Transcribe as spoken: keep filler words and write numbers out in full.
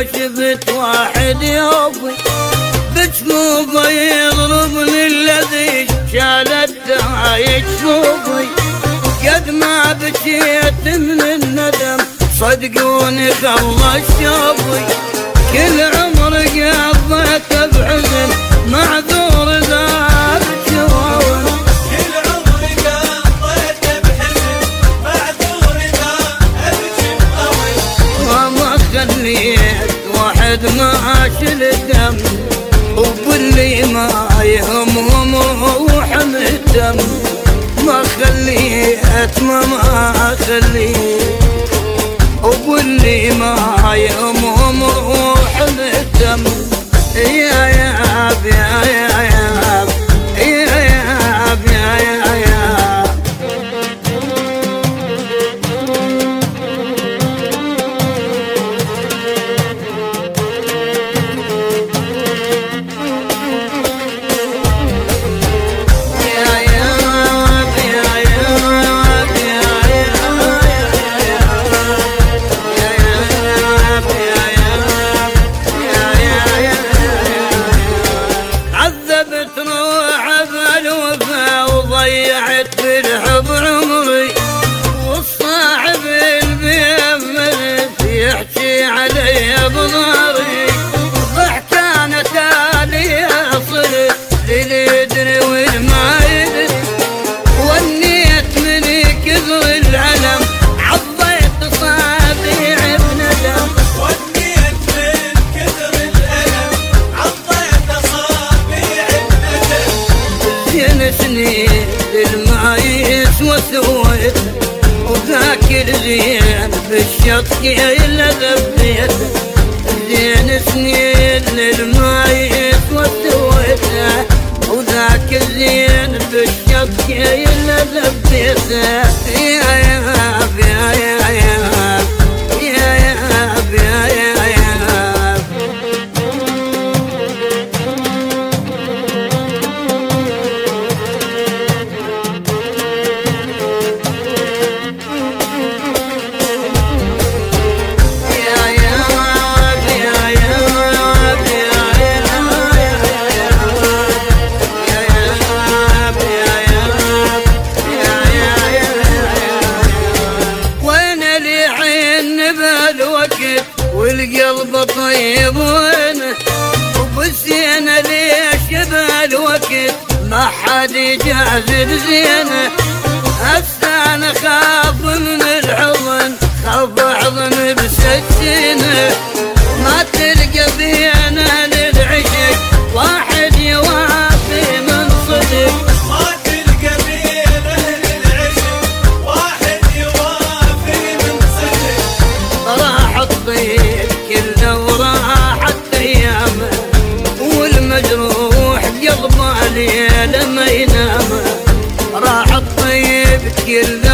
شفت واحد يوفي بجنوبه يضربني الذي شالته يشوفي. قد ما بكيت من الندم صدقوني خلص شوفي. كل عمر قضيته بحزن معذور ذا بشوفي. كل عمر قضيته بحزن معذور ذا بشوفي. وما خليت واحد ما شل دم وباللي ما يهمهم روحهم الدم. ما خليت ما ما خليت وباللي ما يهمهم روحهم الدم. يا ياب يا ياب يا ياب يا ياب. ضيعت بالحب عمري والصاحب البيمنت يحكي علي بضاري. ضحكانة تالي صرت لليدري والما يدري. ونيت من كثر العلم عضيت صابيع بندم. ونيت من كثر الألم عضيت صابيع بندم. زين سنين المايس وسويت وذاك الزين بالشط كيل ذبيت. زين سنين المايس وسويت وذاك الزين بالشط كيل ذبيت. يا ياب يا ياب يا ياب يا ياب. والقلب طيب وينه وبالزينة ليش بالوقت ما حد يجازل زينه. هسه انا خاف من الحضن خاف حضن بسكينه. ما تلقى بينا للعشق واحد يوافي من صدق. ما تلقى بينا للعشق واحد يوافي من صدق. راح الطيب كله وراحت ايامه والمجروح قلبه ليله ما ينام. راح الطيب كله